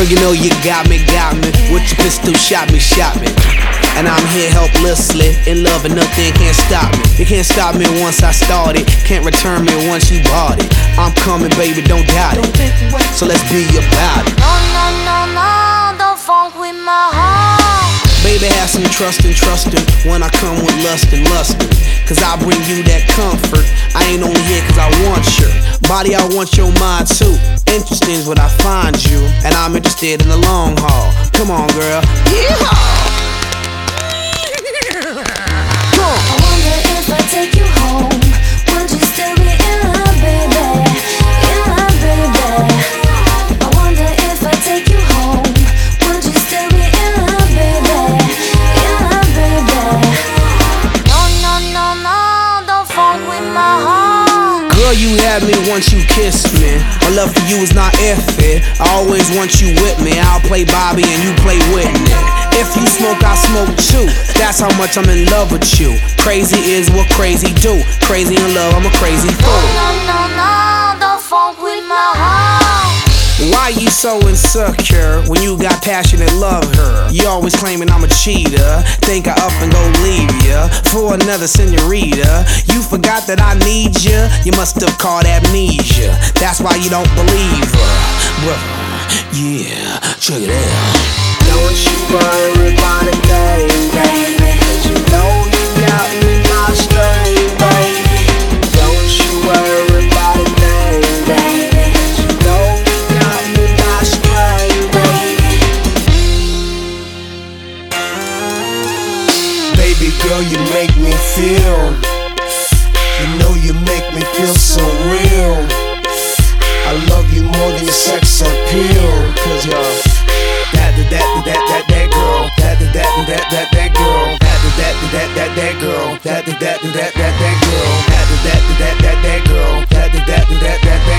you know you got me. With your pistol, shot me. And I'm here helplessly, in love and nothing can't stop me. You can't stop me once I started, can't return me once you bought it. I'm coming, baby, don't doubt it. So let's be about it. No, don't funk with my heart. Baby, have some trustin' when I come with lustin'. Cause I bring you that comfort. I ain't only here cause I want your body, I want your mind too. Interesting is what I find you, and I'm interested in the long haul. Come on, girl. Yeehaw! I wonder if I take you home, would you still be in love, baby? In love, baby. I wonder if I take you home, would you still be in love, baby? In love, baby. No, don't funk with my heart. Girl, you had me once you kissed me. My love for you is not iffy. I always want you with me. I'll play Bobby and you play Whitney. If you smoke, I smoke too. That's how much I'm in love with you. Crazy is what crazy do. Crazy in love, I'm a crazy fool. No, don't funk with my heart. Why you so insecure when you got passionate love her? You always claiming I'm a cheater. Think I up and go leave ya for another senorita. You forgot that I need ya. You must have caught amnesia. That's why you don't believe her. Brother, yeah, check it out. Don't you worry about a thing, baby. You know you got me my string, baby. Don't you worry about a thing, baby. You know you got me my string, baby. Baby girl, you make me feel. You know you make me feel so real. I love you more than your sex appeal. Cause you're that girl, that girl, that girl, that girl, that girl, that girl, that girl.